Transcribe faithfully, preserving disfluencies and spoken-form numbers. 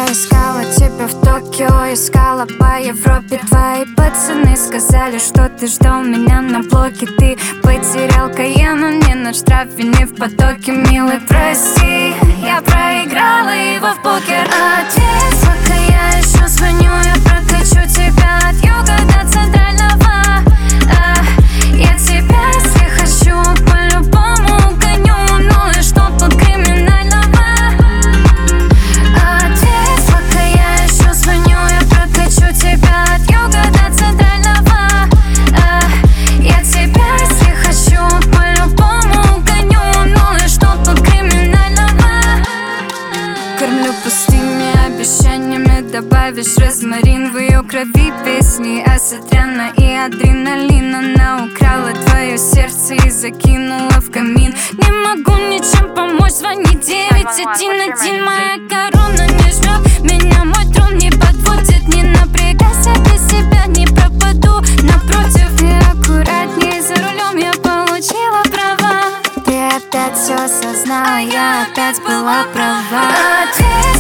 искала тебя в Токио, искала по Европе. Твои пацаны сказали, что ты ждал меня на блоке. Ты потерял Каена, не на штрафе, не в потоке. Милый, прости, я проиграла его в покер. Ответь, пока я еще звоню, я прокачу тебя от юга до центрального. а, Я тебя, если хочу, по-любому угоню. Ну и что тут криминального? Ответь, пока я еще звоню, я прокачу тебя от юга до центрального. а, Я тебя, если хочу, по-любому угоню. Ну и что тут криминального? Кормлю пустыми обещаниями, добавишь розмарин в ее крови. Песни Асатряна и адреналина. Она украла твое сердце и закинула в камин. Не могу ничем помочь, звони девять один один. Моя корона не жмет меня, мой трон не подводит. Не напрягайся, без себя не пропаду. Напротив, ты аккуратнее за рулем, я получила права. Ты опять все осознала, я опять была права. Ответь,